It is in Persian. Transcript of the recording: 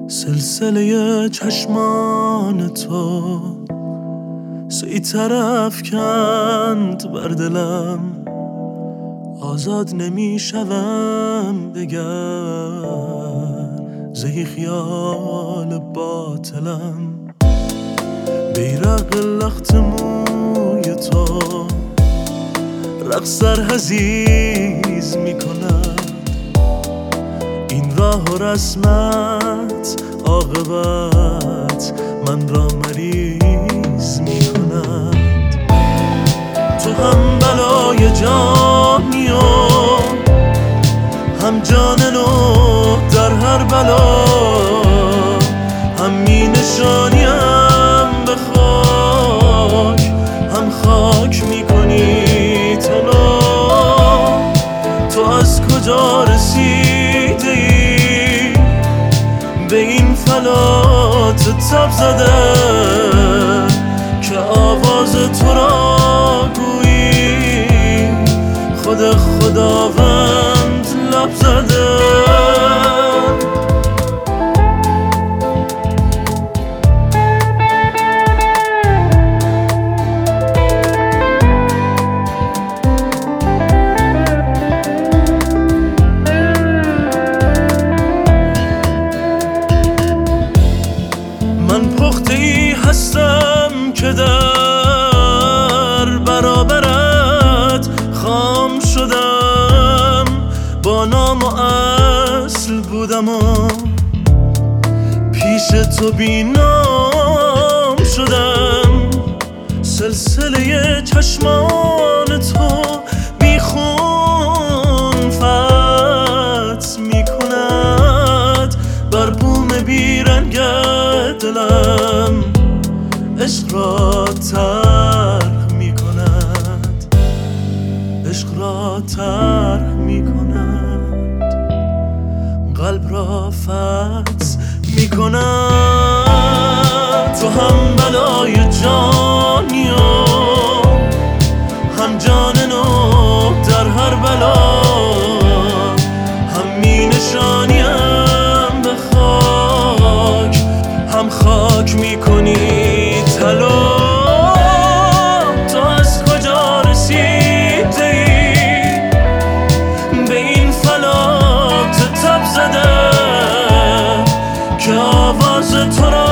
سلسله چشمان تو سی طرف کند بر دلم، آزاد نمی شوم دگر زهی خیال باطلم. بیرق لخت موی تو رقص سرحزیز می کند، این راه و رسمت عاقبت من را مریض می کند. تو هم بلای جانی و هم جان نو در هر بلا، هم می نشانیم به خاک، هم خاک می کنی طلا. تو از کجا رسیده ای به این فلات تب زده که آواز تو را گویی خود خداوند لب زده. من پخته ای هستم که در برابرت خام شدم، با نام و اصل بودم و پیش تو بی نام شدم. سلسله چشمان تو بی خون فتح می کند بر بوم بیرنگت دلم، عشق را طرح می کند، عشق را طرح می کند، قلب را فتح می کند. تو هم بلای جانی و هم جان نو در هر بلا، هم می نشانیم به خاک، هم خاک می کنی طلا. تو از کجا رسیده ای به این فلات تب زده که آواز تو را